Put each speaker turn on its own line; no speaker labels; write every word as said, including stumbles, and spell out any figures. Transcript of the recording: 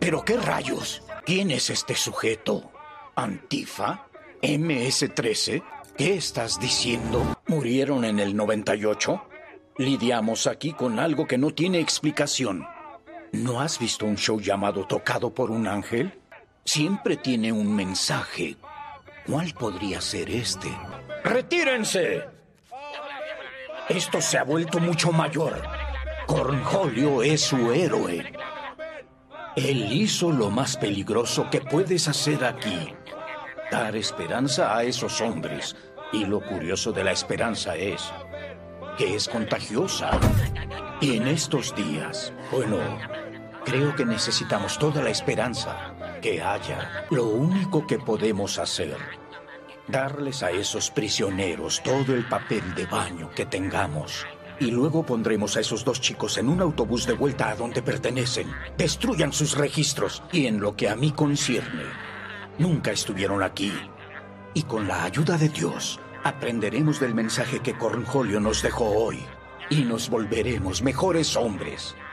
¿Pero qué rayos? ¿Quién es este sujeto? ¿Antifa? ¿eme ese trece? ¿Qué estás diciendo? ¿Murieron en el noventa y ocho? Lidiamos aquí con algo que no tiene explicación. ¿No has visto un show llamado Tocado por un Ángel? Siempre tiene un mensaje. ¿Cuál podría ser este? ¡Retírense! Esto se ha vuelto mucho mayor. Cornholio es su héroe. Él hizo lo más peligroso que puedes hacer aquí. Dar esperanza a esos hombres. Y lo curioso de la esperanza es que es contagiosa. Y en estos días, bueno, creo que necesitamos toda la esperanza que haya. Lo único que podemos hacer, darles a esos prisioneros todo el papel de baño que tengamos. Y luego pondremos a esos dos chicos en un autobús de vuelta a donde pertenecen. Destruyan sus registros. Y en lo que a mí concierne, nunca estuvieron aquí. Y con la ayuda de Dios, aprenderemos del mensaje que Cornholio nos dejó hoy. Y nos volveremos mejores hombres.